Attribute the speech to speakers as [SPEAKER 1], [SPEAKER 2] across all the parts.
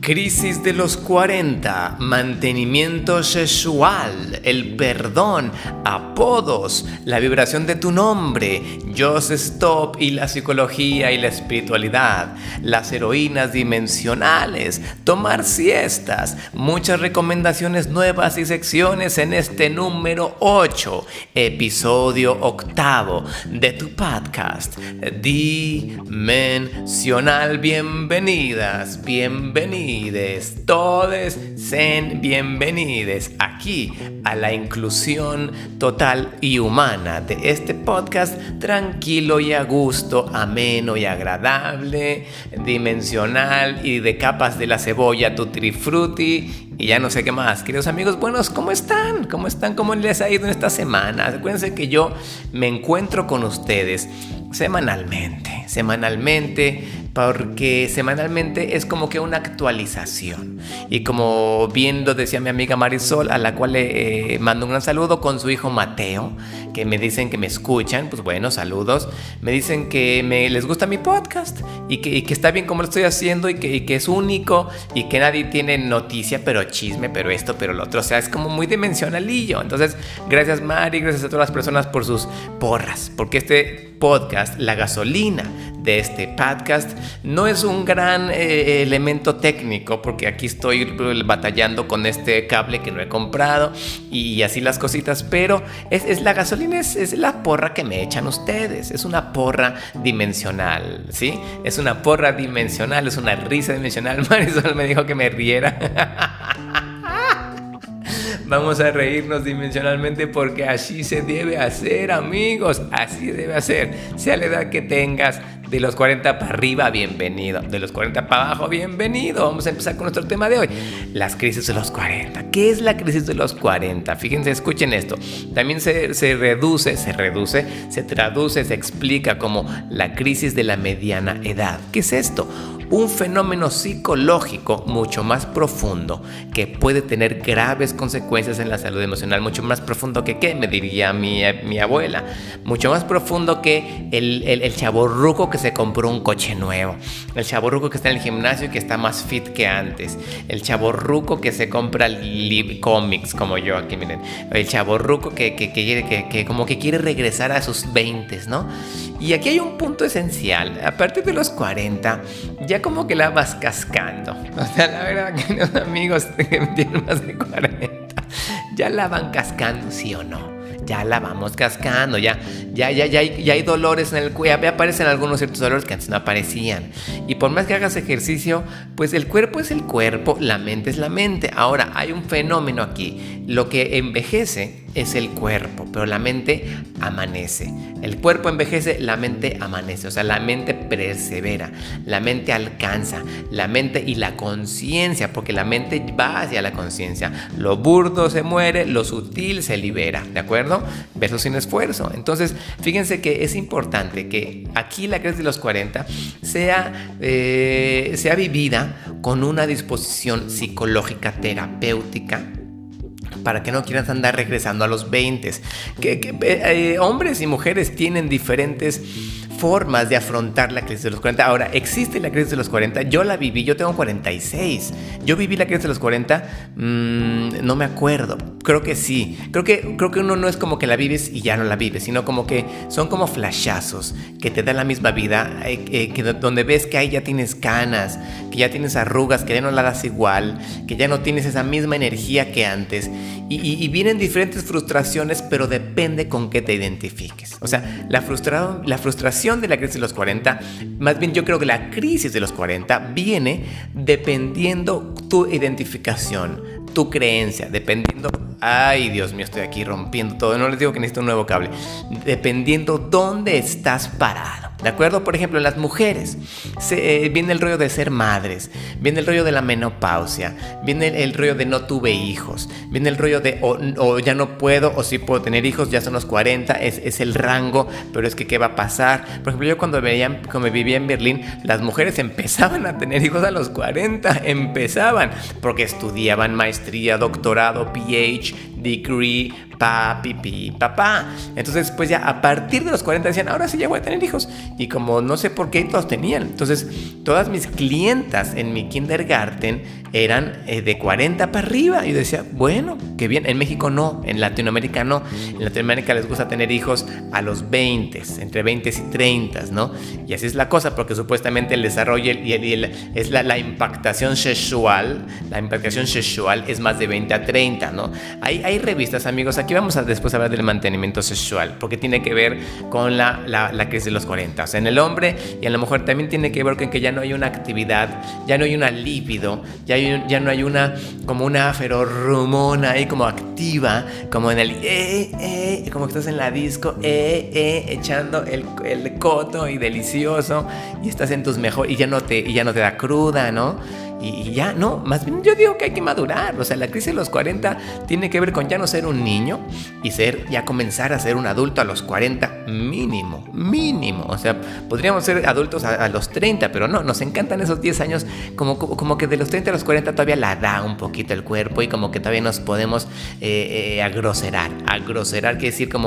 [SPEAKER 1] Crisis de los 40, mantenimiento sexual, el perdón, apodos, la vibración de tu nombre, Just Stop y la psicología y la espiritualidad, las heroínas dimensionales, tomar siestas, muchas recomendaciones nuevas y secciones en este número 8, episodio 8 de tu podcast Dimensional. Bienvenidas, bienvenides, todes sean bienvenides aquí a la inclusión total y humana de este podcast tranquilo y a gusto, ameno y agradable, dimensional y de capas de la cebolla tutti frutti y ya no sé qué más. Queridos amigos, buenos, ¿cómo están? ¿Cómo están? ¿Cómo les ha ido en esta semana? Acuérdense que yo me encuentro con ustedes semanalmente, porque semanalmente es como que una actualización. Y como bien lo decía mi amiga Marisol, a la cual le mando un gran saludo, con su hijo Mateo, que me dicen que me escuchan, pues bueno, saludos. Me dicen que les gusta mi podcast y que está bien como lo estoy haciendo y que es único y que nadie tiene noticia, pero chisme, pero esto, pero lo otro. O sea, es como muy dimensionalillo. Entonces, gracias Mari, gracias a todas las personas por sus porras, porque este podcast, la gasolina de este podcast, no es un gran elemento técnico, porque aquí estoy batallando con este cable que no he comprado y así las cositas, pero es la gasolina, es la porra que me echan ustedes, es una porra dimensional, ¿sí? Es una porra dimensional, es una risa dimensional. Marisol me dijo que me riera. Vamos a reírnos dimensionalmente porque así se debe hacer, amigos. Así debe hacer. Sea la edad que tengas, de los 40 para arriba, bienvenido. De los 40 para abajo, bienvenido. Vamos a empezar con nuestro tema de hoy. Las crisis de los 40. ¿Qué es la crisis de los 40? Fíjense, escuchen esto. También se traduce, se explica como la crisis de la mediana edad. ¿Qué es esto? Un fenómeno psicológico mucho más profundo que puede tener graves consecuencias en la salud emocional, mucho más profundo que ¿qué? Me diría mi abuela, mucho más profundo que el chavorruco que se compró un coche nuevo, el chavorruco que está en el gimnasio y que está más fit que antes, el chavorruco que se compra cómics como yo aquí, miren, el chavorruco que como que quiere regresar a sus 20s, ¿no? Y aquí hay un punto esencial. A partir de los 40 ya como que la vas cascando. O sea, la verdad que los amigos que tienen más de 40 ya la van cascando, ¿sí o no? Ya la vamos cascando, ya hay dolores en el cuerpo, ya aparecen algunos ciertos dolores que antes no aparecían. Y por más que hagas ejercicio, pues el cuerpo es el cuerpo, la mente es la mente. Ahora, hay un fenómeno aquí. Lo que envejece es el cuerpo, pero la mente amanece. El cuerpo envejece, la mente amanece. O sea, la mente persevera, la mente alcanza, la mente y la conciencia, porque la mente va hacia la conciencia. Lo burdo se muere, lo sutil se libera, ¿de acuerdo? Verso sin esfuerzo. Entonces, fíjense que es importante que aquí la crisis de los 40 sea vivida con una disposición psicológica terapéutica, para que no quieras andar regresando a los 20. Hombres y mujeres tienen diferentes formas de afrontar la crisis de los 40. Ahora, existe la crisis de los 40, yo la viví, yo tengo 46. Yo viví la crisis de los 40, no me acuerdo, creo que sí. Creo que uno no es como que la vives y ya no la vives, sino como que son como flashazos que te da la misma vida, donde ves que ahí ya tienes canas, que ya tienes arrugas, que ya no la das igual, que ya no tienes esa misma energía que antes. Y vienen diferentes frustraciones, pero depende con qué te identifiques. O sea, la frustración de la crisis de los 40, más bien yo creo que la crisis de los 40 viene dependiendo tu identificación, tu creencia, dependiendo... Ay, Dios mío, estoy aquí rompiendo todo. No les digo que necesito un nuevo cable. Dependiendo dónde estás parado, ¿de acuerdo? Por ejemplo, en las mujeres viene el rollo de ser madres, viene el rollo de la menopausia, viene el rollo de no tuve hijos, viene el rollo de o ya no puedo o sí puedo tener hijos, ya son los 40, es el rango, pero es que ¿qué va a pasar? Por ejemplo, yo cuando vivía en Berlín, las mujeres empezaban a tener hijos a los 40, empezaban, porque estudiaban maestría, doctorado, PhD, degree, papi, papá. Entonces, pues ya a partir de los 40 decían, ahora sí ya voy a tener hijos. Y como no sé por qué todos tenían. Entonces, todas mis clientas en mi kindergarten eran de 40 para arriba. Y yo decía, bueno, qué bien. En México no, en Latinoamérica no. En Latinoamérica les gusta tener hijos a los 20, entre 20 y 30, ¿no? Y así es la cosa, porque supuestamente el desarrollo es la impactación sexual. La impactación sexual es más de 20 a 30, ¿no? Hay revistas, amigos. Aquí vamos a después hablar del mantenimiento sexual, porque tiene que ver con la crisis de los 40. O sea, en el hombre y en la mujer también tiene que ver con que ya no hay una actividad, ya no hay una libido, ya no hay una ferormona ahí como activa, como en el como que estás en la disco, echando el coto y delicioso, y estás en tus mejores, y ya no te da cruda, ¿no? Y ya, no, más bien yo digo que hay que madurar. O sea, la crisis de los 40 tiene que ver con ya no ser un niño y ya comenzar a ser un adulto a los 40 mínimo. O sea, podríamos ser adultos a los 30, pero no, nos encantan esos 10 años, como que de los 30 a los 40 todavía la da un poquito el cuerpo y como que todavía nos podemos agroserar. Agroserar quiere decir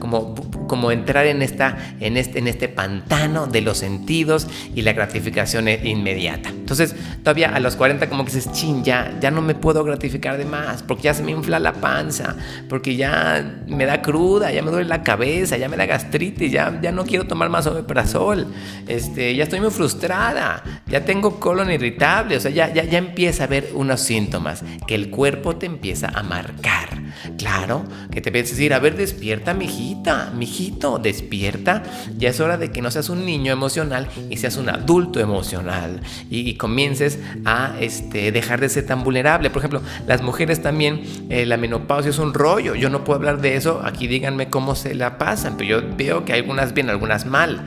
[SPEAKER 1] como entrar en este pantano de los sentidos y la gratificación inmediata. Entonces, todavía a los 40 como que dices, chin, ya no me puedo gratificar de más, porque ya se me infla la panza, porque ya me da cruda, ya me duele la cabeza, ya me da gastritis, ya no quiero tomar más omeprazol, ya estoy muy frustrada, ya tengo colon irritable. O sea, ya empieza a haber unos síntomas que el cuerpo te empieza a marcar. Claro, que te empieza a decir, a ver, despierta, mijito, despierta. Ya es hora de que no seas un niño emocional y seas un adulto emocional y comiences a dejar de ser tan vulnerable. Por ejemplo, las mujeres también, la menopausia es un rollo. Yo no puedo hablar de eso. Aquí díganme cómo se la pasan, pero yo veo que algunas bien, algunas mal.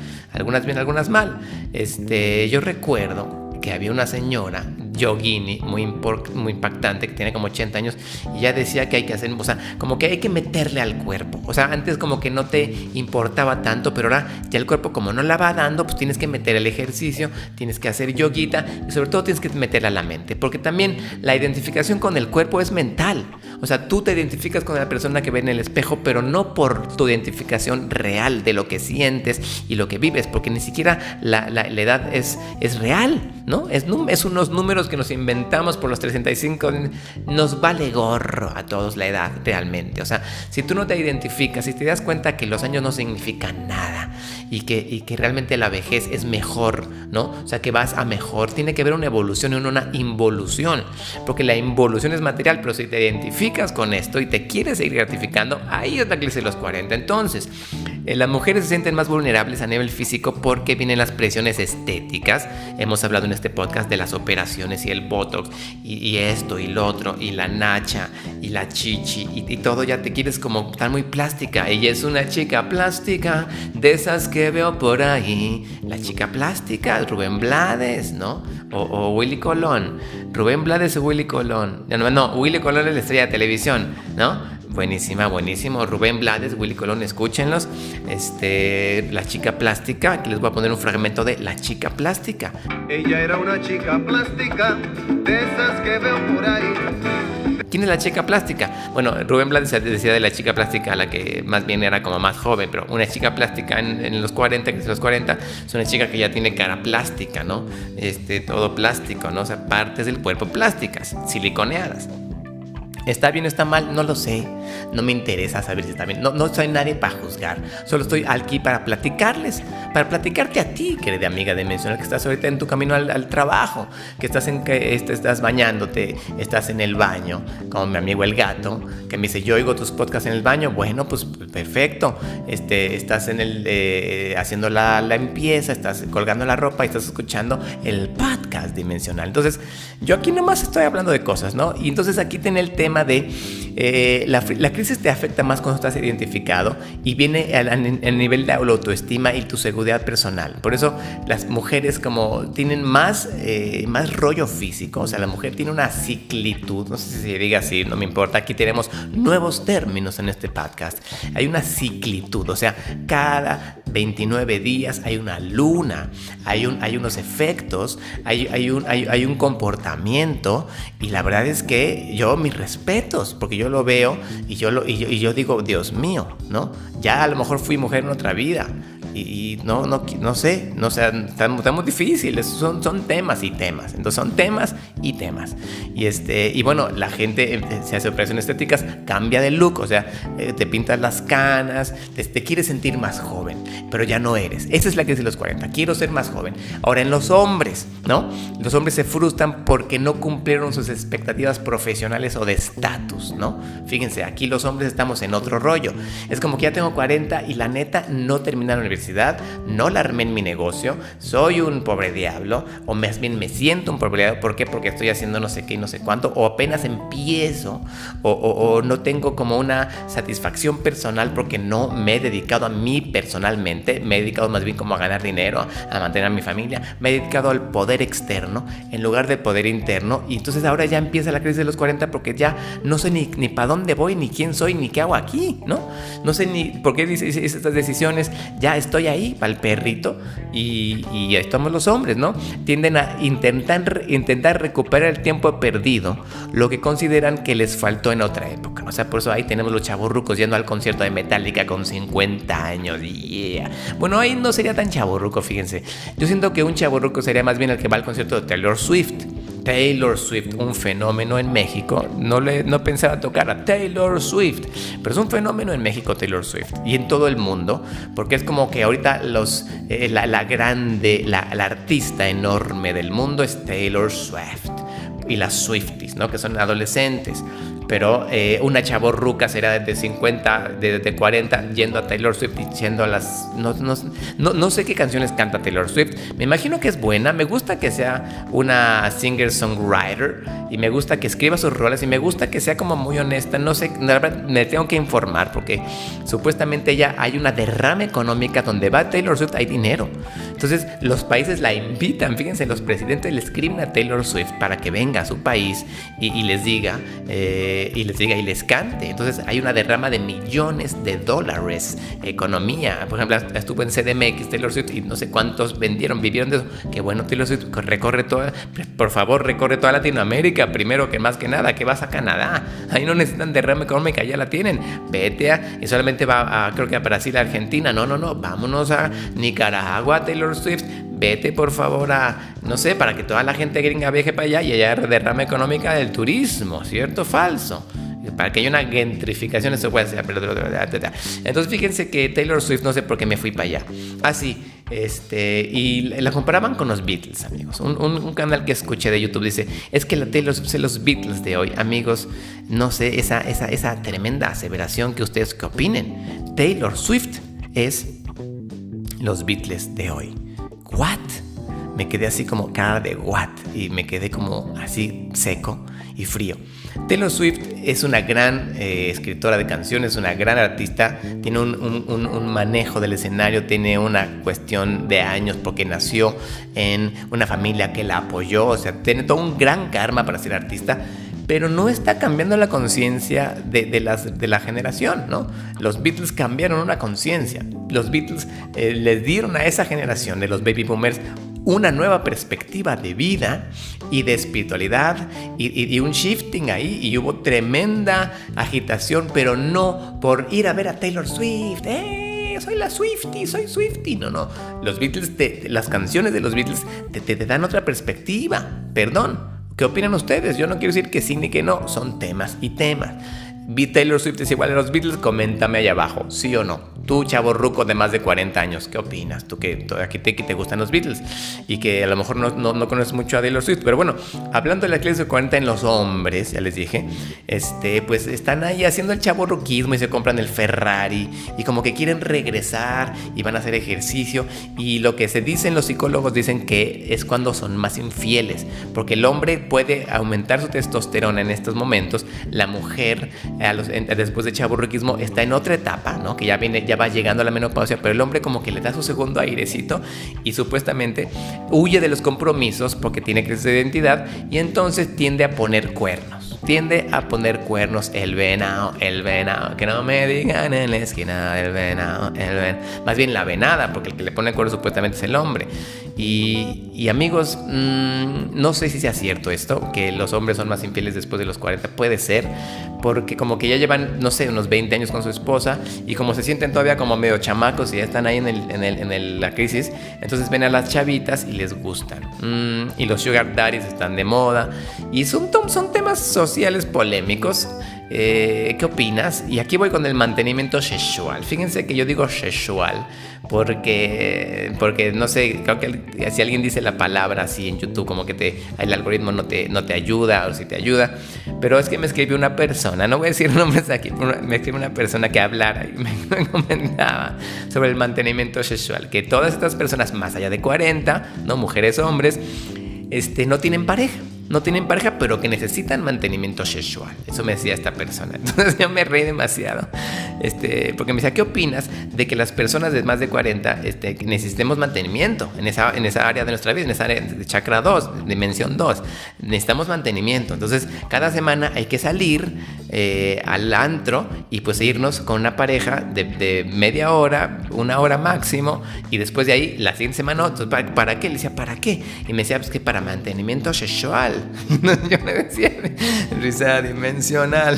[SPEAKER 1] Yo recuerdo que había una señora yogini muy impactante que tiene como 80 años y ya decía que hay que hacer, o sea, como que hay que meterle al cuerpo. O sea, antes como que no te importaba tanto, pero ahora ya el cuerpo como no la va dando, pues tienes que meter el ejercicio, tienes que hacer yoguita y sobre todo tienes que meterla a la mente, porque también la identificación con el cuerpo es mental. O sea, tú te identificas con la persona que ve en el espejo, pero no por tu identificación real de lo que sientes y lo que vives, porque ni siquiera la edad es real, ¿no? Es unos números que nos inventamos por los 35. Nos vale gorro a todos la edad realmente. O sea, si tú no te identificas, si te das cuenta que los años no significan nada y que realmente la vejez es mejor, ¿no? O sea, que vas a mejor, tiene que haber una evolución y una involución, porque la involución es material, pero si te identificas con esto y te quieres seguir gratificando, ahí es la crisis de los 40. Entonces, las mujeres se sienten más vulnerables a nivel físico porque vienen las presiones estéticas. Hemos hablado en este podcast de las operaciones y el botox y esto y lo otro y la nacha y la chichi y todo, ya te quieres como estar muy plástica. Ella es una chica plástica de esas que veo por ahí. La chica plástica, Rubén Blades, ¿no? O Willy Colón. Rubén Blades o Willy Colón. No, Willy Colón es la estrella de televisión, ¿no? Buenísimo. Rubén Blades, Willy Colón, escúchenlos. La chica plástica, aquí les voy a poner un fragmento de La chica plástica.
[SPEAKER 2] Ella era una chica plástica, de esas que veo por ahí.
[SPEAKER 1] ¿Quién es la chica plástica? Bueno, Rubén Blades decía de la chica plástica, la que más bien era como más joven, pero una chica plástica en los 40, que es los 40, es una chica que ya tiene cara plástica, ¿no? Todo plástico, ¿no? O sea, partes del cuerpo plásticas, siliconeadas. ¿Está bien o está mal? No lo sé. No me interesa saber si está bien. No soy nadie para juzgar. Solo estoy aquí para platicarles. Para platicarte a ti, querida amiga dimensional, que estás ahorita en tu camino al trabajo, que estás bañándote, estás en el baño, como mi amigo el gato, que me dice, yo oigo tus podcasts en el baño. Bueno, pues perfecto. Estás haciendo la limpieza, estás colgando la ropa y estás escuchando el podcast dimensional. Entonces, yo aquí nomás estoy hablando de cosas, ¿no? Y entonces aquí tiene el tema de la crisis te afecta más cuando estás identificado y viene al nivel de la autoestima y tu seguridad personal. Por eso las mujeres como tienen más rollo físico. O sea, la mujer tiene una ciclitud, no sé si se diga así, no me importa. Aquí tenemos nuevos términos en este podcast. Hay una ciclitud, o sea, cada 29 días hay una luna, hay unos efectos, hay un comportamiento, y la verdad es que yo mis respetos respetos, porque yo lo veo y yo digo, Dios mío, ¿no? Ya a lo mejor fui mujer en otra vida. Y no sé, estamos difíciles, son temas y temas, entonces son temas y temas. Y bueno, la gente se hace operaciones estéticas, cambia de look, o sea, te pintas las canas, te quieres sentir más joven, pero ya no eres. Esa es la crisis de los 40, quiero ser más joven. Ahora en los hombres, ¿no? Los hombres se frustran porque no cumplieron sus expectativas profesionales o de estatus, ¿no? Fíjense, aquí los hombres estamos en otro rollo. Es como que ya tengo 40 y la neta no terminé la universidad, no la armé en mi negocio, soy un pobre diablo, o más bien me siento un pobre diablo. ¿Por qué? Porque estoy haciendo no sé qué y no sé cuánto, o apenas empiezo, o no tengo como una satisfacción personal porque no me he dedicado a mí personalmente, me he dedicado más bien como a ganar dinero, a mantener a mi familia, me he dedicado al poder externo en lugar del poder interno, y entonces ahora ya empieza la crisis de los 40 porque ya no sé ni para dónde voy, ni quién soy, ni qué hago aquí, ¿no? No sé ni por qué hice estas decisiones, ya estoy ahí para el perrito, y ahí estamos los hombres, ¿no? Tienden a intentar recuperar el tiempo perdido, lo que consideran que les faltó en otra época. O sea, por eso ahí tenemos los chavorrucos yendo al concierto de Metallica con 50 años. Yeah. Bueno, ahí no sería tan chavorruco, fíjense. Yo siento que un chavorruco sería más bien el que va al concierto de Taylor Swift. Taylor Swift, un fenómeno en México. No pensaba tocar a Taylor Swift, pero es un fenómeno en México Taylor Swift y en todo el mundo, porque es como que ahorita la artista enorme del mundo es Taylor Swift y las Swifties, ¿no? Que son adolescentes. Pero una chavorruca será de 50, de 40, yendo a Taylor Swift y yendo a las... No sé qué canciones canta Taylor Swift. Me imagino que es buena. Me gusta que sea una singer-songwriter y me gusta que escriba sus roles y me gusta que sea como muy honesta. No sé, la verdad, me tengo que informar porque supuestamente ya hay una derrama económica donde va Taylor Swift, hay dinero. Entonces los países la invitan. Fíjense, los presidentes le escriben a Taylor Swift para que venga a su país y les diga... y les cante. Entonces hay una derrama de millones de dólares, economía. Por ejemplo, estuvo en CDMX Taylor Swift y no sé cuántos vivieron de eso. Que bueno, Taylor Swift recorre toda Latinoamérica, primero que más que nada, que vas a Canadá. Ahí no necesitan derrama económica, ya la tienen. Y solamente va creo que a Brasil, a Argentina. No, vámonos a Nicaragua, Taylor Swift. Vete por favor no sé, para que toda la gente gringa viaje para allá y haya derrama económica del turismo, ¿cierto o falso? Para que haya una gentrificación, eso puede ser. Entonces fíjense que Taylor Swift, no sé por qué me fui para allá. Y la comparaban con los Beatles, amigos. Un canal que escuché de YouTube dice, es que la Taylor Swift es los Beatles de hoy. Amigos, no sé, esa tremenda aseveración que ustedes que opinen. Taylor Swift es los Beatles de hoy. ¿What? Me quedé así como cara de what, y me quedé como así seco y frío. Taylor Swift es una gran escritora de canciones, una gran artista, tiene un manejo del escenario, tiene una cuestión de años porque nació en una familia que la apoyó, o sea, tiene todo un gran karma para ser artista, pero no está cambiando la conciencia de la generación, ¿no? Los Beatles cambiaron una conciencia. Los Beatles les dieron a esa generación de los baby boomers una nueva perspectiva de vida y de espiritualidad y un shifting ahí, y hubo tremenda agitación, pero no por ir a ver a Taylor Swift. Soy la Swiftie, soy Swiftie. No. Los Beatles, las canciones de los Beatles te dan otra perspectiva. Perdón. ¿Qué opinan ustedes? Yo no quiero decir que sí ni que no, son temas y temas. Taylor Swift es igual a los Beatles, coméntame allá abajo, ¿sí o no? Tú, chavorruco de más de 40 años, ¿qué opinas? Tú que aquí te gustan los Beatles y que a lo mejor no conoces mucho a Taylor Swift, pero bueno, hablando de la crisis de 40 en los hombres, ya les dije, pues están ahí haciendo el chavorruquismo y se compran el Ferrari y como que quieren regresar y van a hacer ejercicio, y lo que se dicen los psicólogos dicen que es cuando son más infieles, porque el hombre puede aumentar su testosterona en estos momentos, la mujer después de chavorruquismo está en otra etapa, ¿no? Que ya va llegando a la menopausia, pero el hombre como que le da su segundo airecito y supuestamente huye de los compromisos porque tiene crisis de identidad y entonces tiende a poner cuernos. El venado, que no me digan en la esquina, el venado. Más bien la venada, porque el que le pone cuernos supuestamente es el hombre. Y amigos, no sé si sea cierto esto, que los hombres son más infieles después de los 40. Puede ser, porque como que ya llevan, no sé, unos 20 años con su esposa y como se sienten todavía como medio chamacos y ya están ahí en la crisis, entonces ven a las chavitas y les gustan. Y los sugar daddies están de moda y son temas sociales polémicos. ¿Qué opinas? Y aquí voy con el mantenimiento sexual. Fíjense que yo digo sexual porque no sé, creo que si alguien dice la palabra así en YouTube, como que el algoritmo no te ayuda, o si te ayuda. Pero es que me escribió una persona, no voy a decir nombres aquí, me escribió una persona que hablara y me comentaba sobre el mantenimiento sexual, que todas estas personas más allá de 40, ¿no? Mujeres, hombres, no tienen pareja, pero que necesitan mantenimiento sexual. Eso me decía esta persona. Entonces yo me reí demasiado, porque me decía, ¿qué opinas de que las personas de más de 40 necesitemos mantenimiento en esa área de nuestra vida, en esa área de chakra 2, dimensión 2? Necesitamos mantenimiento. Entonces cada semana hay que salir al antro y pues irnos con una pareja de media hora, una hora máximo, y después de ahí la siguiente semana, entonces, ¿para qué? Le decía, ¿para qué? Y me decía, pues que para mantenimiento sexual. Yo me decía, risa dimensional.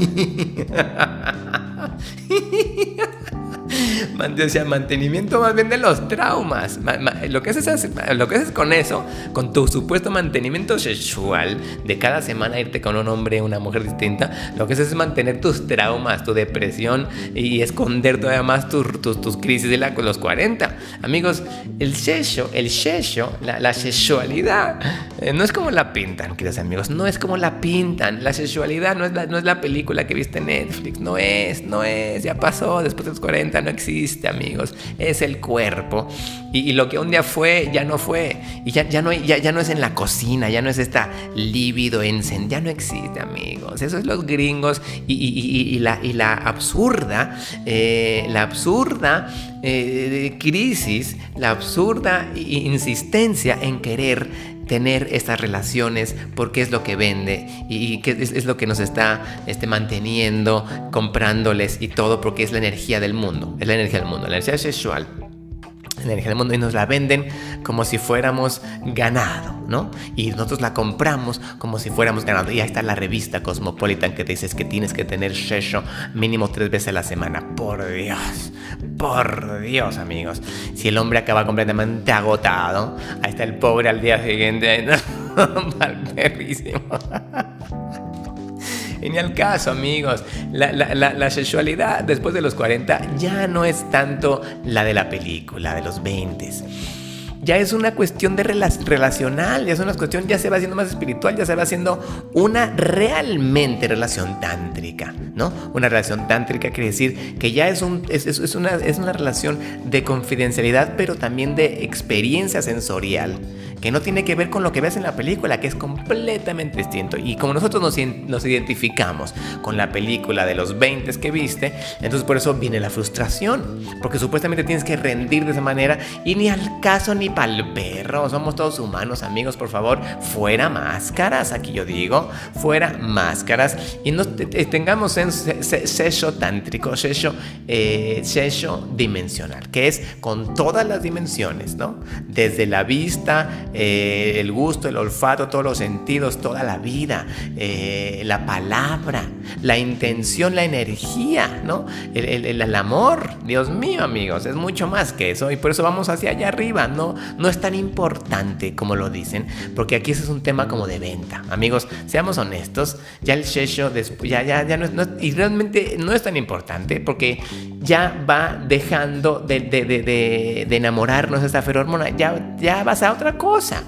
[SPEAKER 1] Decía, mantenimiento más bien de los traumas. Lo que haces con eso, con tu supuesto mantenimiento sexual de cada semana irte con un hombre o una mujer distinta, lo que haces es mantener tus traumas, tu depresión y esconder todavía más tus crisis de los 40. Amigos, el sexo, la sexualidad no es como la pintan, queridos amigos, no es como la pintan. La sexualidad no es la película que viste en Netflix, no es, ya pasó, después de los 40 no existe, amigos, es el cuerpo y lo que un día fue ya no fue y ya no es en la cocina, ya no es esta líbido ya no existe, amigos. Eso es los gringos y la absurda crisis, la absurda insistencia en querer tener estas relaciones porque es lo que vende y que es lo que nos está manteniendo, comprándoles y todo, porque es la energía del mundo, la energía sexual, la energía del mundo, y nos la venden como si fuéramos ganado, ¿no? Y nosotros la compramos como si fuéramos ganado. Y ahí está la revista Cosmopolitan que te dice que tienes que tener sexo mínimo 3 veces a la semana. Por Dios, amigos. Si el hombre acaba completamente agotado, ahí está el pobre al día siguiente, perrísimo. Y ni al caso, amigos. La sexualidad después de los 40 ya no es tanto la de la película de los 20. Ya es una cuestión de relacional, ya es una cuestión, ya se va haciendo más espiritual, ya se va haciendo una realmente relación tántrica, ¿no? Una relación tántrica quiere decir que ya es una relación de confidencialidad, pero también de experiencia sensorial, que no tiene que ver con lo que ves en la película, que es completamente distinto. Y como nosotros nos identificamos con la película de los 20 que viste, entonces por eso viene la frustración, porque supuestamente tienes que rendir de esa manera y ni al caso ni pa'l perro. Somos todos humanos, amigos, por favor, fuera máscaras. Aquí yo digo, fuera máscaras y no tengamos en sexo tántrico, sexo dimensional, que es con todas las dimensiones, ¿no? Desde la vista, el gusto, el olfato, todos los sentidos, toda la vida, la palabra, la intención, la energía, ¿no? El amor. Dios mío, amigos, es mucho más que eso y por eso vamos hacia allá arriba. No es tan importante como lo dicen, porque aquí ese es un tema como de venta. Amigos, seamos honestos, ya el sexo ya no es, y realmente no es tan importante porque ya va dejando de enamorarnos de esta feromona, ya vas a otra cosa.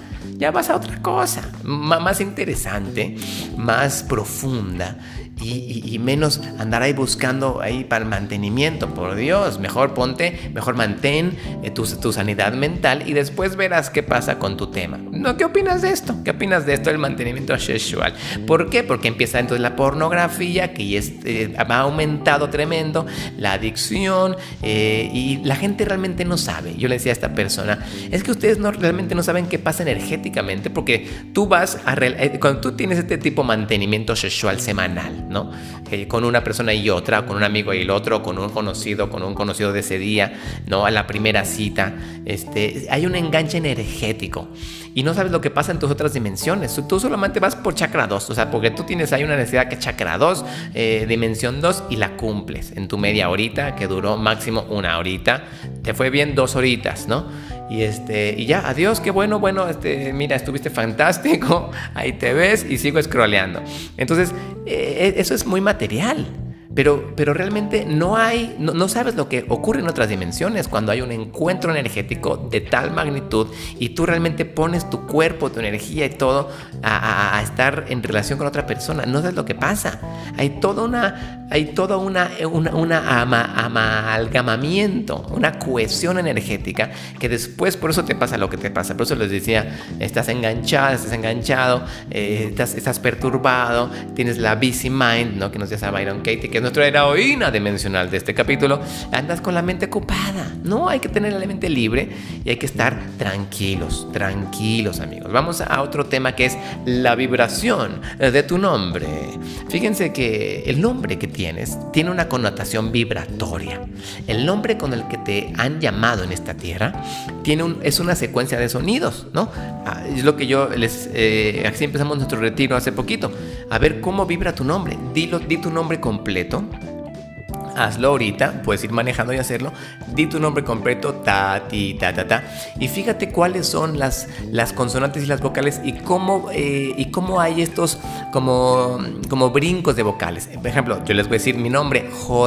[SPEAKER 1] Más interesante, más profunda y menos andar ahí buscando ahí para el mantenimiento. Por Dios, mejor mantén tu sanidad mental y después verás qué pasa con tu tema. ¿No? ¿Qué opinas de esto? ¿Qué opinas de esto del mantenimiento sexual? ¿Por qué? Porque empieza entonces la pornografía, que ha aumentado tremendo, la adicción, y la gente realmente no sabe. Yo le decía a esta persona, es que ustedes realmente no saben qué pasa energéticamente, porque tú cuando tú tienes este tipo de mantenimiento sexual semanal, ¿no? Con una persona y otra, con un amigo y el otro, con un conocido de ese día, ¿no? A la primera cita, hay un enganche energético y no sabes lo que pasa en tus otras dimensiones. Tú solamente vas por chakra 2, o sea, porque tú tienes ahí una necesidad que es chakra 2, dimensión 2, y la cumples en tu media horita, que duró máximo 1 horita, te fue bien 2 horitas, ¿no? Y ya, adiós, qué bueno, mira, estuviste fantástico, ahí te ves y sigo scrolleando. Entonces, eso es muy material. Pero realmente no sabes lo que ocurre en otras dimensiones cuando hay un encuentro energético de tal magnitud y tú realmente pones tu cuerpo, tu energía y todo a estar en relación con otra persona. No sabes lo que pasa. Hay todo un amalgamamiento, una cohesión energética que después por eso te pasa lo que te pasa. Por eso les decía, estás enganchada, estás enganchado, estás perturbado, tienes la busy mind, ¿no? Que nos decía Byron Katie, que es nuestra heroína dimensional de este capítulo. Andas con la mente ocupada, no, hay que tener la mente libre y hay que estar tranquilos, amigos. Vamos a otro tema que es la vibración de tu nombre. Fíjense que el nombre que tienes tiene una connotación vibratoria. El nombre con el que te han llamado en esta tierra es una secuencia de sonidos, ¿no? Es lo que yo así empezamos nuestro retiro hace poquito. A ver cómo vibra tu nombre. Di tu nombre completo. Hazlo ahorita, puedes ir manejando y hacerlo. Di tu nombre completo, ta, ti, ta, ta, ta. Y fíjate cuáles son las consonantes y las vocales y cómo hay estos como brincos de vocales. Por ejemplo, yo les voy a decir mi nombre,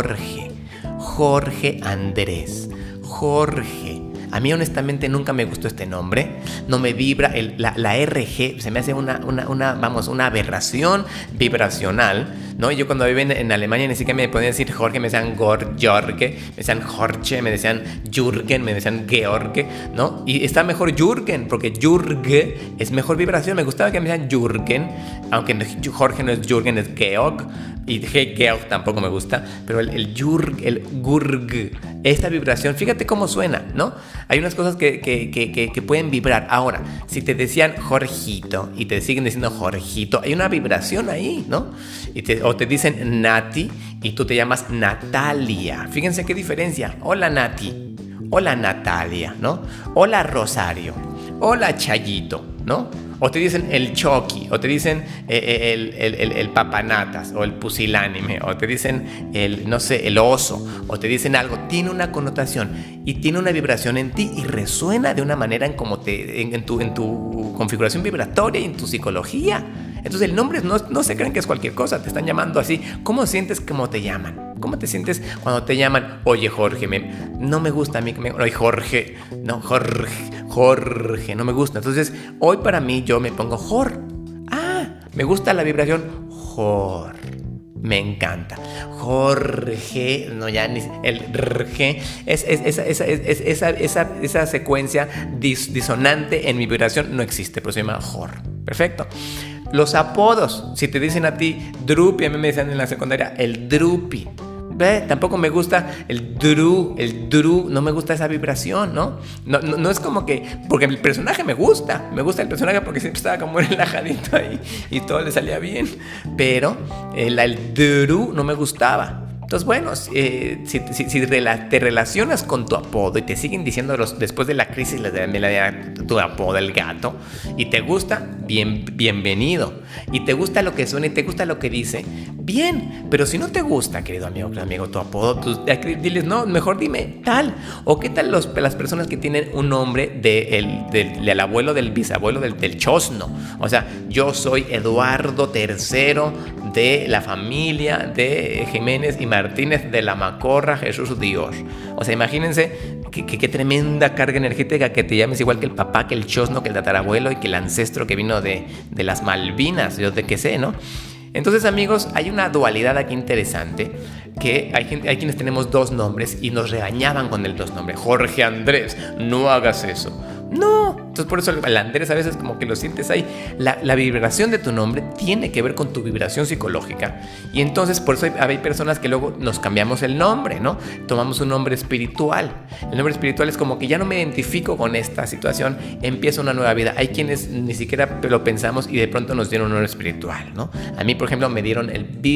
[SPEAKER 1] Jorge Andrés. Jorge. A mí honestamente nunca me gustó este nombre, no me vibra, la RG se me hace una aberración vibracional, ¿no? Yo cuando viví en Alemania ni siquiera me podían decir Jorge, me decían Jorge, me decían Jorge, me decían Jürgen, me decían George, ¿no? Y está mejor Jürgen, porque Jürge es mejor vibración, me gustaba que me decían Jürgen, aunque Jorge no es Jürgen, es Georg, y Georg tampoco me gusta, pero el Gurg, esta vibración, fíjate cómo suena, ¿no? Hay unas cosas que pueden vibrar. Ahora, si te decían Jorgito y te siguen diciendo Jorgito, hay una vibración ahí, ¿no? O te dicen Nati y tú te llamas Natalia. Fíjense qué diferencia. Hola Nati, hola Natalia, ¿no? Hola Rosario, hola Chayito, ¿no? O te dicen el Chucky, o te dicen el papanatas, o el pusilánime, o te dicen el oso, o te dicen algo. Tiene una connotación y tiene una vibración en ti y resuena de una manera en tu configuración vibratoria y en tu psicología. Entonces el nombre no se creen que es cualquier cosa, te están llamando así. ¿Cómo sientes cómo te llaman? ¿Cómo te sientes cuando te llaman? Oye Jorge, no me gusta a mí, oye Jorge, no Jorge, no me gusta. Entonces hoy para mí yo me pongo Jor. Me gusta la vibración Jor. Me encanta. Jorge, no ya ni el G, esa secuencia disonante en mi vibración no existe, pero se llama Jor. Perfecto. Los apodos, si te dicen a ti Drupi, a mí me decían en la secundaria el Drupi. Tampoco me gusta el Dru, no me gusta esa vibración, ¿no? No es como que, porque el personaje me gusta el personaje porque siempre estaba como relajadito ahí y todo le salía bien, pero el Dru no me gustaba. Entonces, bueno, si te relacionas con tu apodo y te siguen diciendo después de la crisis tu apodo, el gato, y te gusta, bienvenido. Y te gusta lo que suena y te gusta lo que dice, bien. Pero si no te gusta, querido amigo, tu apodo, diles, no, mejor dime tal. O qué tal las personas que tienen un nombre del abuelo, del bisabuelo, del chosno. O sea, yo soy Eduardo III de la familia de Jiménez y Martínez de la Macorra Jesús Dios. O sea, imagínense qué tremenda carga energética que te llames igual que el papá, que el chosno, que el tatarabuelo y que el ancestro que vino de las Malvinas, yo de qué sé, ¿no? Entonces, amigos, hay una dualidad aquí interesante, que hay quienes tenemos dos nombres y nos regañaban con el dos nombres. Jorge Andrés, no hagas eso. No, entonces por eso el Andrés a veces como que lo sientes ahí. La vibración de tu nombre tiene que ver con tu vibración psicológica. Y entonces por eso hay personas que luego nos cambiamos el nombre, ¿no? Tomamos un nombre espiritual. El nombre espiritual es como que ya no me identifico con esta situación, empiezo una nueva vida. Hay quienes ni siquiera lo pensamos y de pronto nos dieron un nombre espiritual, ¿no? A mí, por ejemplo, me dieron el Vishnu.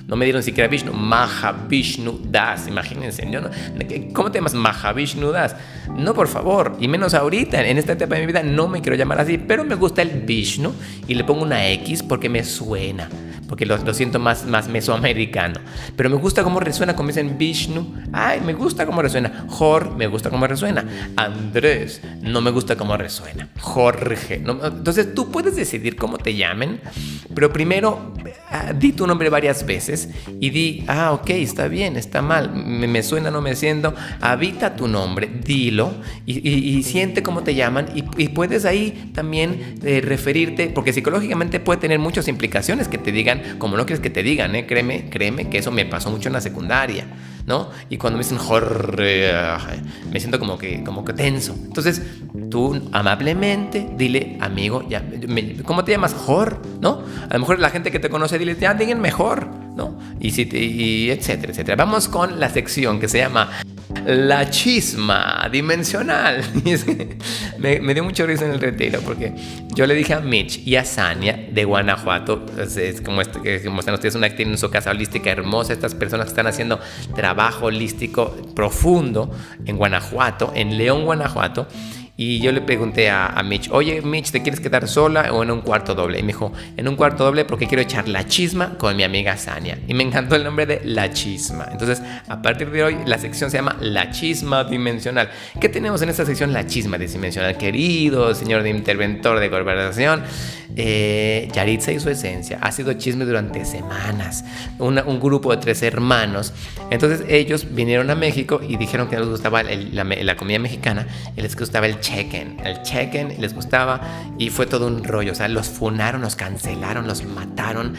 [SPEAKER 1] No me dieron siquiera Vishnu. Mahavishnu Das. Imagínense. ¿Cómo te llamas? Mahavishnu Das. No, por favor. Y menos ahorita. En esta etapa de mi vida no me quiero llamar así. Pero me gusta el Vishnu. Y le pongo una X porque me suena. Porque lo siento más mesoamericano. Pero me gusta cómo resuena. Como dicen Vishnu. Ay, me gusta cómo resuena. Jor, me gusta cómo resuena. Andrés, no me gusta cómo resuena. Jorge. No, entonces tú puedes decidir cómo te llamen. Pero primero di tu nombre varias veces y di, ok, está bien, está mal, me suena, no me siento. Habita tu nombre, dilo y siente cómo te llaman y puedes ahí también referirte, porque psicológicamente puede tener muchas implicaciones que te digan como no quieres que te digan, créeme que eso me pasó mucho en la secundaria, ¿no? Y cuando me dicen Jorge, me siento como que tenso. Entonces tú amablemente dile, amigo, ¿cómo te llamas? Jor, ¿no? A lo mejor la gente que te conoce dile, ya digan mejor, ¿no? Y etcétera, etcétera. Vamos con la sección que se llama La Chisma Dimensional. Y es que me dio mucho risa en el retiro porque yo le dije a Mitch y a Sania de Guanajuato, es como están ustedes, tienen su casa holística hermosa, estas personas que están haciendo trabajo holístico profundo en Guanajuato, en León, Guanajuato. Y yo le pregunté a Mitch, oye Mitch, ¿te quieres quedar sola o en un cuarto doble? Y me dijo, en un cuarto doble porque quiero echar la chisma con mi amiga Sania. Y me encantó el nombre de La Chisma. Entonces, a partir de hoy, la sección se llama La Chisma Dimensional. ¿Qué tenemos en esta sección? La Chisma Dimensional. Querido señor de interventor de conversación, Yaritza y su esencia ha sido chisme durante semanas. Un grupo de 3 hermanos. Entonces ellos vinieron a México y dijeron que les gustaba la comida mexicana y les gustaba el chicken les gustaba y fue todo un rollo. O sea, los funaron, los cancelaron, los mataron,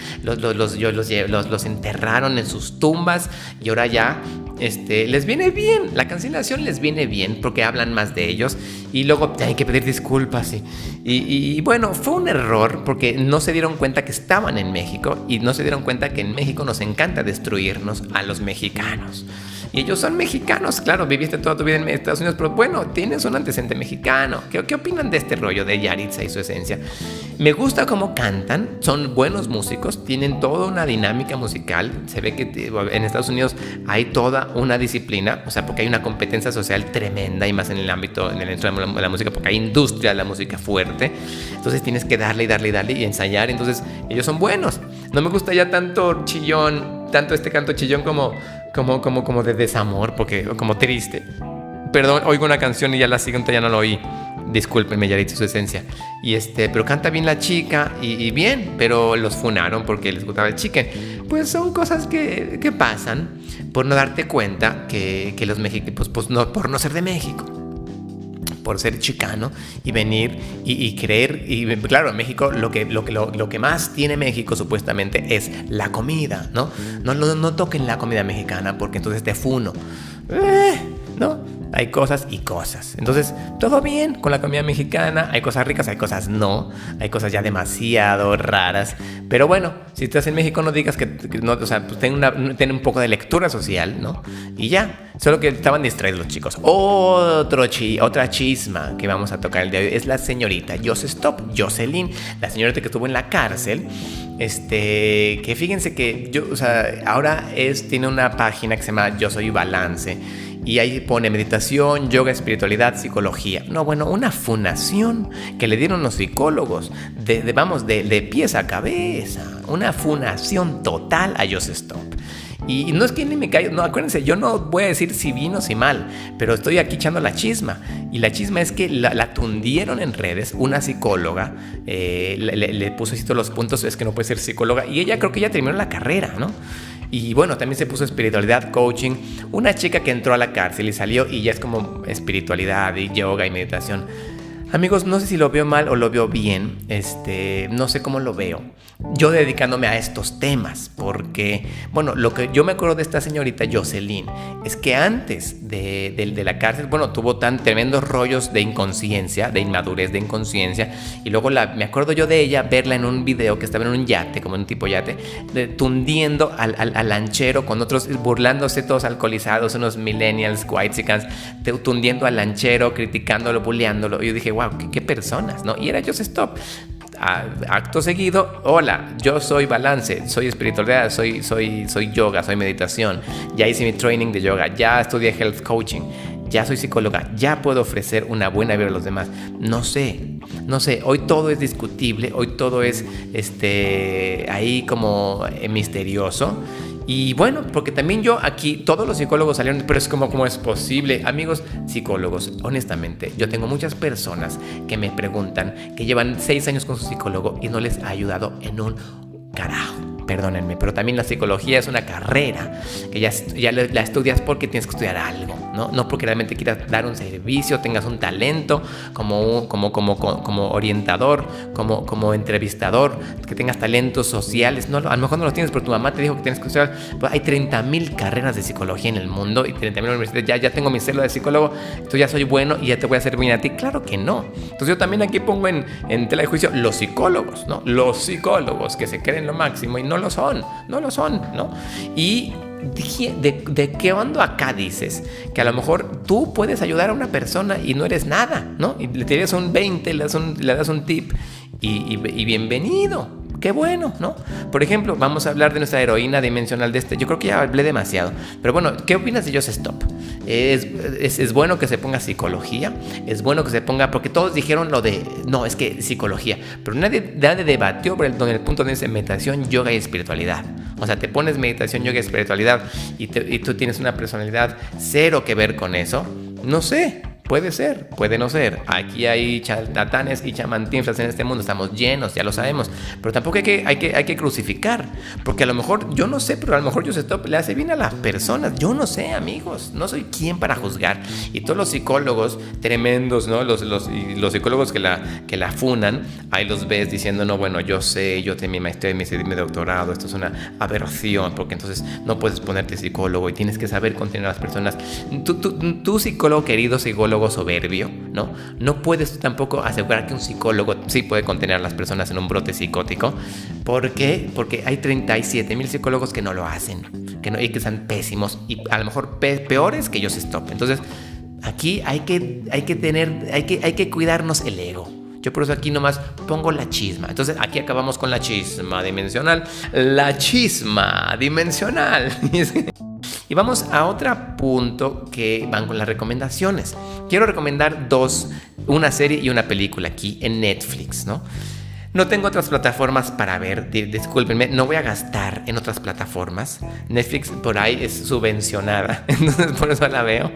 [SPEAKER 1] los enterraron en sus tumbas y ahora ya les viene bien, la cancelación les viene bien porque hablan más de ellos y luego hay que pedir disculpas y bueno, fue un error porque no se dieron cuenta que estaban en México y no se dieron cuenta que en México nos encanta destruirnos a los mexicanos. Y ellos son mexicanos, claro, viviste toda tu vida en Estados Unidos, pero bueno, tienes un antecedente mexicano. ¿Qué opinan de este rollo de Yaritza y su esencia? Me gusta cómo cantan, son buenos músicos, tienen toda una dinámica musical. Se ve que en Estados Unidos hay toda una disciplina, o sea, porque hay una competencia social tremenda y más en el ámbito de la música, porque hay industria de la música fuerte. Entonces tienes que darle y ensayar. Entonces ellos son buenos. No me gusta ya tanto chillón, tanto este canto chillón como de desamor, porque como triste. Perdón, oigo una canción y ya la siguiente ya no lo oí. Discúlpenme, Yaritza y su esencia. Pero canta bien la chica y bien, pero los funaron porque les gustaba el chicken. Pues son cosas que pasan por no darte cuenta que los mexicanos, pues no, por no ser de México, por ser chicano y venir y creer. Y claro, en México lo que más tiene México supuestamente es la comida, ¿no? No toquen la comida mexicana porque entonces te funo. ¿No? Hay cosas y cosas. Entonces, todo bien con la comida mexicana. Hay cosas ricas, hay cosas no. Hay cosas ya demasiado raras. Pero bueno, si estás en México no digas que no, o sea, pues ten un poco de lectura social, ¿no? Y ya. Solo que estaban distraídos los chicos. Otra chisma que vamos a tocar el día de hoy es la señorita Jocelyn, la señorita que estuvo en la cárcel. Que fíjense que ahora tiene una página que se llama Yo Soy Balance. Y ahí pone meditación, yoga, espiritualidad, psicología. No, bueno, una funación que le dieron los psicólogos de pies a cabeza. Una funación total a Just Stop. Y no es que ni me caiga, no, acuérdense, yo no voy a decir si bien o si mal, pero estoy aquí echando la chisma. Y la chisma es que la tundieron en redes, una psicóloga, le puso así todos los puntos, es que no puede ser psicóloga. Y ella creo que ya terminó la carrera, ¿no? Y bueno, también se puso espiritualidad, coaching. Una chica que entró a la cárcel y salió y ya es como espiritualidad y yoga y meditación. Amigos, no sé si lo veo mal o lo veo bien, no sé cómo lo veo. Yo dedicándome a estos temas, porque, bueno, lo que yo me acuerdo de esta señorita Jocelyn es que antes de la cárcel, bueno, tuvo tan tremendos rollos de inconsciencia, de inmadurez, de inconsciencia, y luego me acuerdo yo de ella verla en un video que estaba en un yate, como un tipo yate, tundiendo al lanchero con otros, burlándose todos alcoholizados, unos millennials, whitexicans, tundiendo al lanchero, criticándolo, bulleándolo. Y yo dije, wow, qué personas, ¿no? Y era Just Stop. acto seguido, hola, yo soy balance, soy espiritualidad, soy yoga, soy meditación, ya hice mi training de yoga, ya estudié health coaching, ya soy psicóloga, ya puedo ofrecer una buena vida a los demás. No sé, hoy todo es discutible, hoy todo es ahí como misterioso. Y bueno, porque también yo aquí, todos los psicólogos salieron, pero es como, ¿cómo es posible? Amigos psicólogos, honestamente, yo tengo muchas personas que me preguntan que llevan 6 años con su psicólogo y no les ha ayudado en un carajo. Perdónenme, pero también la psicología es una carrera que ya la estudias porque tienes que estudiar algo, no porque realmente quieras dar un servicio, tengas un talento como orientador, como entrevistador, que tengas talentos sociales. No, a lo mejor no los tienes, pero tu mamá te dijo que tienes que estudiar. Pues hay 30,000 carreras de psicología en el mundo y 30,000 universidades. Ya tengo mi célula de psicólogo, entonces ya soy bueno y ya te voy a hacer bien a ti. Claro que no. Entonces yo también aquí pongo en tela de juicio los psicólogos, ¿no? Los psicólogos que se creen lo máximo y no lo son, ¿no? Y ¿de qué onda acá dices? Que a lo mejor tú puedes ayudar a una persona y no eres nada, ¿no? Y le tiras un 20, le das un tip y bienvenido. Qué bueno, ¿no? Por ejemplo, vamos a hablar de nuestra heroína dimensional de Yo creo que ya hablé demasiado. Pero bueno, ¿qué opinas de Just Stop? Es bueno que se ponga psicología. Es bueno que se ponga... Porque todos dijeron lo de... No, es que psicología. Pero nadie debatió por el punto de ese meditación, yoga y espiritualidad. O sea, te pones meditación, yoga y espiritualidad y tú tienes una personalidad cero que ver con eso. No sé. Puede ser, puede no ser. Aquí hay charlatanes y chamantinflas en este mundo. Estamos llenos, ya lo sabemos. Pero tampoco hay que crucificar. Porque a lo mejor, yo no sé, pero a lo mejor Just Stop le hace bien a las personas. Yo no sé, amigos. No soy quien para juzgar. Y todos los psicólogos tremendos, ¿no? Los psicólogos que la funan, ahí los ves diciendo, no, bueno, yo sé, yo tengo mi maestría y mi doctorado. Esto es una aberración. Porque entonces no puedes ponerte psicólogo y tienes que saber contener a las personas. Tú psicólogo querido, psicólogo soberbio, no puedes tampoco asegurar que un psicólogo sí puede contener a las personas en un brote psicótico. ¿Por qué? Porque hay 37,000 psicólogos que no lo hacen, y que están pésimos y a lo mejor peores que Just Stop. Entonces aquí hay que cuidarnos el ego. Yo por eso aquí nomás pongo la chisma. Entonces aquí acabamos con la chisma dimensional. La chisma dimensional. Y vamos a otro punto que van con las recomendaciones. Quiero recomendar una serie y una película aquí en Netflix, ¿no? No tengo otras plataformas para ver, discúlpenme, no voy a gastar en otras plataformas. Netflix por ahí es subvencionada, entonces por eso la veo.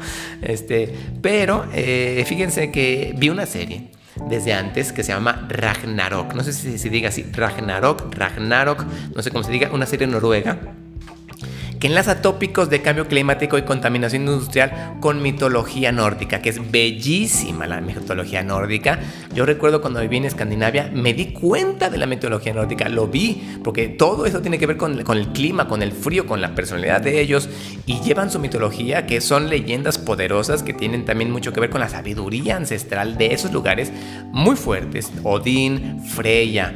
[SPEAKER 1] Pero fíjense que vi una serie desde antes que se llama Ragnarok. No sé si se diga así, Ragnarok, no sé cómo se diga, una serie noruega que enlaza tópicos de cambio climático y contaminación industrial con mitología nórdica, que es bellísima la mitología nórdica. Yo recuerdo cuando viví en Escandinavia, me di cuenta de la mitología nórdica, lo vi, porque todo eso tiene que ver con el clima, con el frío, con la personalidad de ellos, y llevan su mitología, que son leyendas poderosas que tienen también mucho que ver con la sabiduría ancestral de esos lugares muy fuertes. Odín, Freya,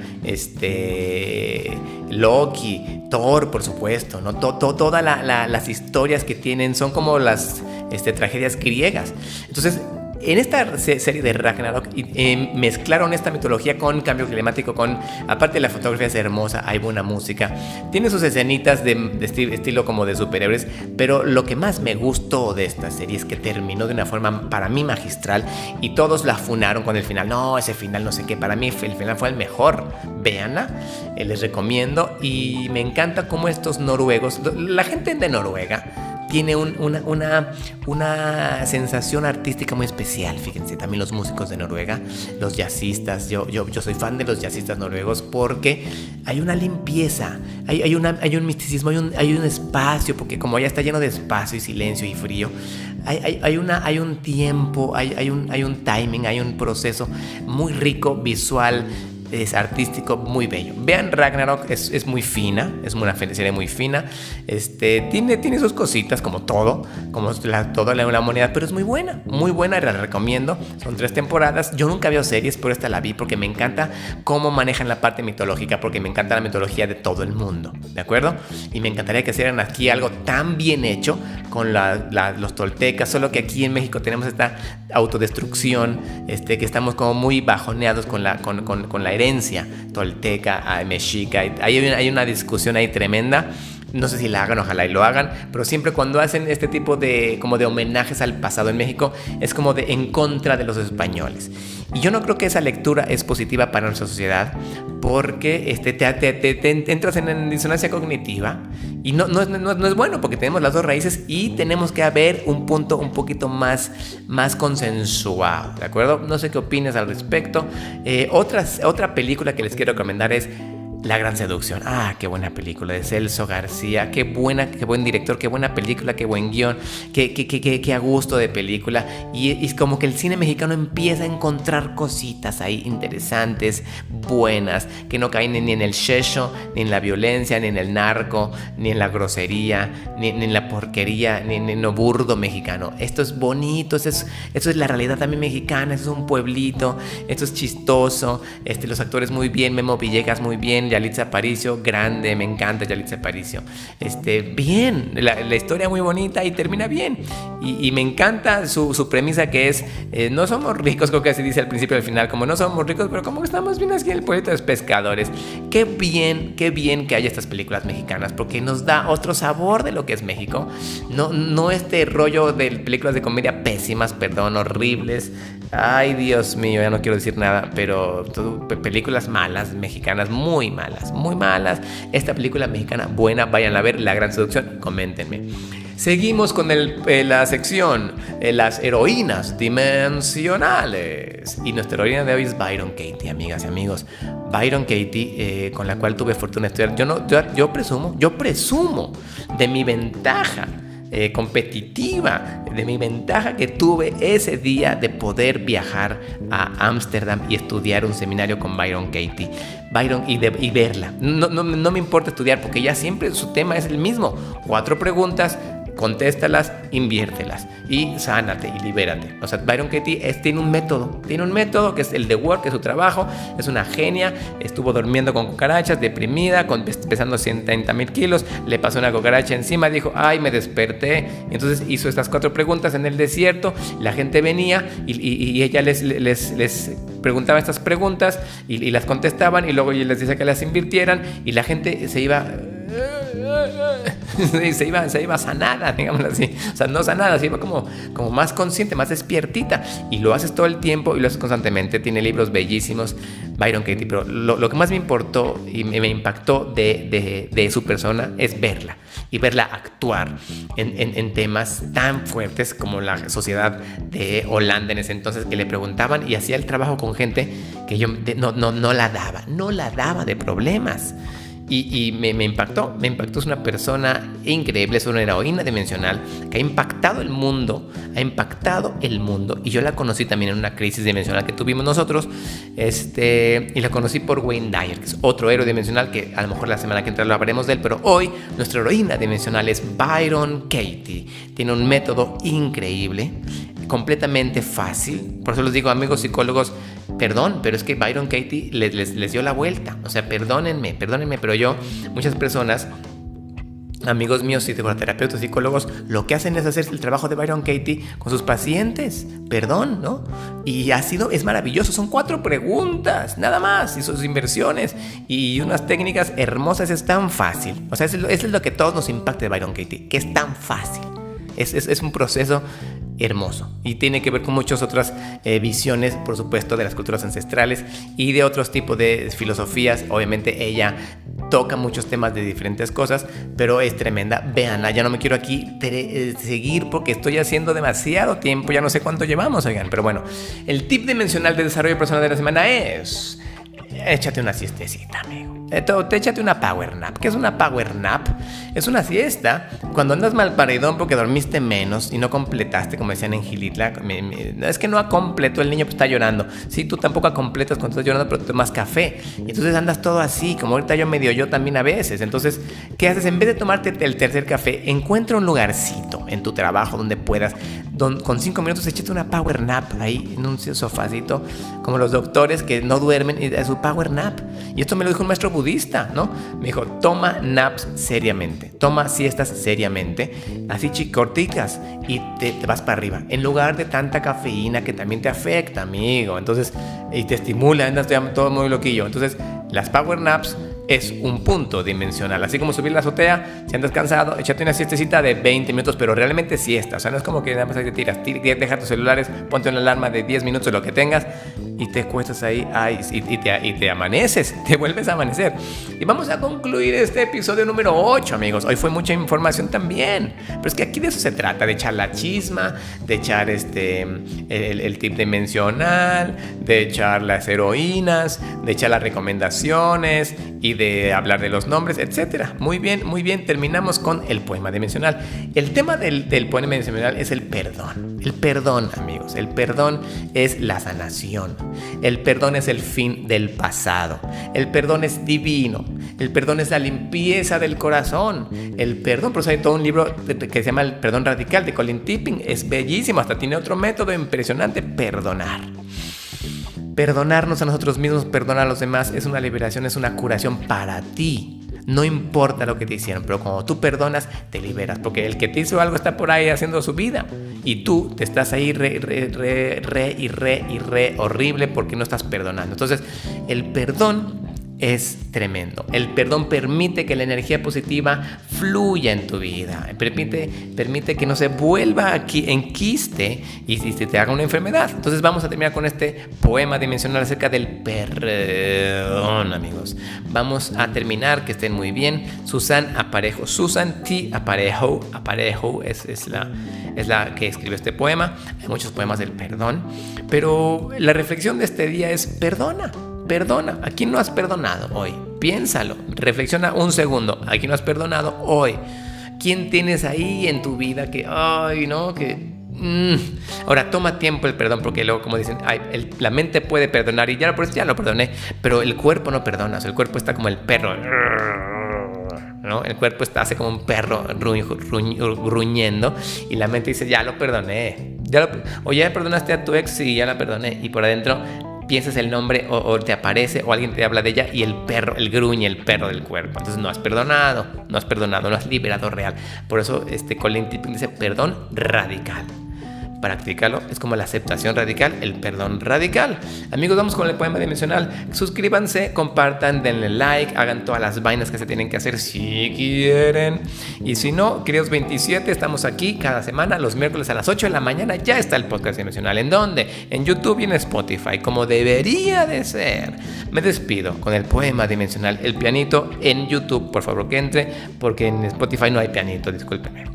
[SPEAKER 1] Loki, Thor, por supuesto, ¿no? Todas las historias que tienen son como las tragedias griegas. Entonces, en esta serie de Ragnarok mezclaron esta mitología con cambio climático, aparte la fotografía es hermosa, hay buena música, tiene sus escenitas de estilo como de superhéroes, pero lo que más me gustó de esta serie es que terminó de una forma para mí magistral y todos la funaron con el final. No, ese final no sé qué, para mí el final fue el mejor. Véanla, les recomiendo, y me encanta cómo estos noruegos, la gente de Noruega tiene una sensación artística muy especial. Fíjense, también los músicos de Noruega, los jazzistas, yo soy fan de los jazzistas noruegos porque hay una limpieza, hay un misticismo, hay un espacio, porque como ya está lleno de espacio y silencio y frío, hay un tiempo, hay un timing, hay un proceso muy rico, visual, es artístico, muy bello. Vean Ragnarok, es muy fina, es una serie muy fina. Tiene sus cositas como todo, toda la moneda, pero es muy buena, la recomiendo. Son 3 temporadas. Yo nunca veo series, pero esta la vi porque me encanta cómo manejan la parte mitológica, porque me encanta la mitología de todo el mundo, ¿de acuerdo? Y me encantaría que hicieran aquí algo tan bien hecho con los toltecas, solo que aquí en México tenemos esta autodestrucción, que estamos como muy bajoneados con la herencia herencia tolteca, mexica. Hay una discusión ahí tremenda. No sé si la hagan, ojalá y lo hagan, pero siempre cuando hacen este tipo de homenajes al pasado en México es como de en contra de los españoles. Y yo no creo que esa lectura es positiva para nuestra sociedad, porque te entras en disonancia cognitiva y no es bueno, porque tenemos las dos raíces y tenemos que haber un punto un poquito más consensuado, ¿de acuerdo? No sé qué opinas al respecto. Otra película que les quiero recomendar es La Gran Seducción. Qué buena película de Celso García, qué buen director, qué buena película, qué buen guión, qué a gusto de película. Y es como que el cine mexicano empieza a encontrar cositas ahí interesantes, buenas, que no caen ni en el checho, ni en la violencia, ni en el narco, ni en la grosería, ni en la porquería, ni en lo burdo mexicano. Esto es bonito, esto es la realidad también mexicana, esto es un pueblito, esto es chistoso, los actores muy bien, Memo Villegas muy bien, Yalitza Aparicio, grande, me encanta Yalitza Aparicio. Bien, la historia muy bonita y termina bien. Y me encanta su premisa, que es, no somos ricos, creo que así dice al principio y al final, como no somos ricos, pero como estamos bien aquí en el pueblito de los pescadores. Qué bien que haya estas películas mexicanas, porque nos da otro sabor de lo que es México. No este rollo de películas de comedia pésimas, perdón, horribles. Ay, Dios mío, ya no quiero decir nada, pero películas malas, mexicanas, muy malas. Esta película mexicana buena, vayan a ver, La Gran Seducción, coméntenme. Seguimos con la sección las heroínas dimensionales. Y nuestra heroína de hoy es Byron Katie, amigas y amigos. Byron Katie, con la cual tuve fortuna de estudiar. Yo presumo de mi ventaja competitiva, de mi ventaja que tuve ese día de poder viajar a Ámsterdam y estudiar un seminario con Byron Katie. Y verla. No me importa estudiar, porque ya siempre su tema es el mismo. 4 preguntas, contéstalas, inviértelas y sánate y libérate. O sea, Byron Katie tiene un método que es el de Work, que es su trabajo. Es una genia. Estuvo durmiendo con cucarachas, deprimida, pesando 130,000 kilos. Le pasó una cucaracha encima, dijo, ay, me desperté. Y entonces hizo estas 4 preguntas en el desierto. La gente venía y ella les preguntaba estas preguntas y las contestaban, y luego les decía que las invirtieran, y la gente se iba sanada, digámoslo así. O sea, no sanada, se iba como más consciente, más despiertita. Y lo haces todo el tiempo y lo haces constantemente. Tiene libros bellísimos, Byron Katie. Pero lo que más me importó y me impactó de su persona es verla actuar en temas tan fuertes como la sociedad de Holanda en ese entonces, que le preguntaban, y hacía el trabajo con gente que yo no la daba de problemas. Y me impactó, es una persona increíble, es una heroína dimensional que ha impactado el mundo, y yo la conocí también en una crisis dimensional que tuvimos nosotros, y la conocí por Wayne Dyer, que es otro héroe dimensional, que a lo mejor la semana que entra lo hablaremos de él, pero hoy nuestra heroína dimensional es Byron Katie. Tiene un método increíble, completamente fácil. Por eso les digo, amigos psicólogos, perdón, pero es que Byron Katie les dio la vuelta. O sea, perdónenme, pero muchas personas, amigos míos, psicoterapeutas, psicólogos, lo que hacen es hacer el trabajo de Byron Katie con sus pacientes. Perdón, ¿no? Y es maravilloso. Son 4 preguntas, nada más, y sus inversiones y unas técnicas hermosas. Es tan fácil. O sea, eso es lo que todos nos impacta de Byron Katie, que es tan fácil. Es un proceso hermoso y tiene que ver con muchas otras visiones, por supuesto, de las culturas ancestrales y de otros tipos de filosofías. Obviamente ella toca muchos temas de diferentes cosas, pero es tremenda. Véanla. Ya no me quiero aquí seguir porque estoy haciendo demasiado tiempo, ya no sé cuánto llevamos, oigan, pero bueno, el tip dimensional de desarrollo personal de la semana es: échate una siestecita, amigo. Échate una power nap. ¿Qué es una power nap? Es una siesta cuando andas mal paredón porque dormiste menos y no completaste, como decían en Gilitla. Es que no completó, el niño está llorando. Sí, tú tampoco completas cuando estás llorando, pero te tomas café. Y entonces andas todo así, como ahorita yo también a veces. Entonces, ¿qué haces? En vez de tomarte el tercer café, encuentra un lugarcito en tu trabajo donde puedas, con 5 minutos, échate una power nap ahí en un sofacito, como los doctores que no duermen, y es su power nap. Y esto me lo dijo un maestro budista, ¿no? Me dijo, toma naps seriamente. seriamente. Toma siestas seriamente, así corticas, y te vas para arriba. En lugar de tanta cafeína que también te afecta, amigo. Entonces, y te estimula, andas todo muy loquillo. Entonces, las power naps es un punto dimensional, así como subir la azotea. Si andas cansado, échate una siestecita de 20 minutos, pero realmente siesta. O sea, no es como que nada más ahí te tiras, deja tus celulares, ponte una alarma de 10 minutos, lo que tengas, y te cuestas ahí, y te amaneces, te vuelves a amanecer. Y vamos a concluir este episodio número 8, amigos. Hoy fue mucha información también, pero es que aquí de eso se trata, de echar la chisma, de echar el tip dimensional, de echar las heroínas, de echar las recomendaciones y de hablar de los nombres, etcétera. Muy bien, terminamos con el poema dimensional. El tema del poema dimensional es el perdón. El perdón, amigos, el perdón es la sanación. El perdón es el fin del pasado. El perdón es divino. El perdón es la limpieza del corazón. El perdón, por eso hay todo un libro que se llama El Perdón Radical de Colin Tipping. Es bellísimo, hasta tiene otro método impresionante: perdonar. Perdonarnos a nosotros mismos, perdonar a los demás, es una liberación, es una curación para ti. No importa lo que te hicieron, pero cuando tú perdonas, te liberas. Porque el que te hizo algo está por ahí haciendo su vida. Y tú te estás ahí re horrible porque no estás perdonando. Entonces, el perdón es tremendo. El perdón permite que la energía positiva fluya en tu vida. Permite que no se vuelva aquí en quiste y te haga una enfermedad. Entonces vamos a terminar con este poema dimensional acerca del perdón, amigos. Vamos a terminar, que estén muy bien. Susan T. Aparejo es la que escribió este poema. Hay muchos poemas del perdón, pero la reflexión de este día es: perdona. ¿A quién no has perdonado hoy? Piénsalo, reflexiona un segundo. ¿A quién no has perdonado hoy? ¿Quién tienes ahí en tu vida que, Ahora, toma tiempo el perdón, porque luego, como dicen, la mente puede perdonar y ya lo perdoné, pero el cuerpo no perdona. O sea, el cuerpo está como el perro, ¿no? El cuerpo hace como un perro gruñendo, y la mente dice: ya lo perdoné. Ya perdonaste a tu ex, y ya la perdoné. Y por adentro piensas el nombre o te aparece o alguien te habla de ella y el perro, el gruñe, el perro del cuerpo. Entonces no has perdonado, no has liberado real. Por eso Colin Tipping dice perdón radical. Practícalo, es como la aceptación radical, el perdón radical. Amigos, vamos con el poema dimensional. Suscríbanse, compartan, denle like, hagan todas las vainas que se tienen que hacer si quieren. Y si no, queridos 27, estamos aquí cada semana, los miércoles a las 8 de la mañana. Ya está el podcast dimensional. ¿En dónde? En YouTube y en Spotify, como debería de ser. Me despido con el poema dimensional, el pianito en YouTube. Por favor, que entre, porque en Spotify no hay pianito, discúlpeme.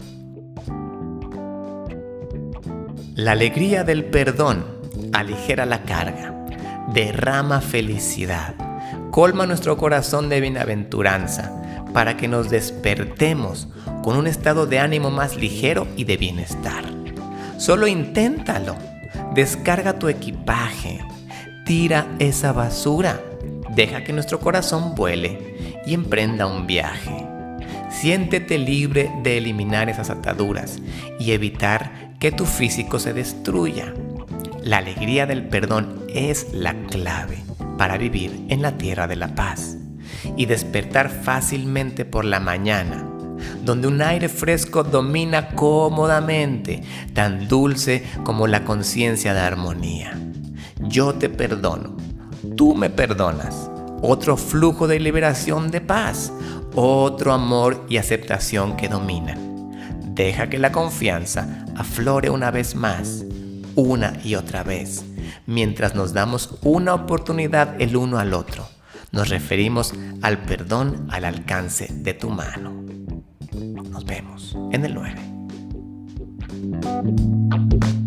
[SPEAKER 1] La alegría del perdón aligera la carga, derrama felicidad, colma nuestro corazón de bienaventuranza, para que nos despertemos con un estado de ánimo más ligero y de bienestar. Solo inténtalo, descarga tu equipaje, tira esa basura, deja que nuestro corazón vuele y emprenda un viaje. Siéntete libre de eliminar esas ataduras y evitar que tu físico se destruya. La alegría del perdón es la clave para vivir en la tierra de la paz y despertar fácilmente por la mañana, donde un aire fresco domina cómodamente, tan dulce como la conciencia de armonía. Yo te perdono, tú me perdonas. Otro flujo de liberación de paz, otro amor y aceptación que dominan. Deja que la confianza aflore una vez más, una y otra vez, mientras nos damos una oportunidad el uno al otro. Nos referimos al perdón al alcance de tu mano. Nos vemos en el 9.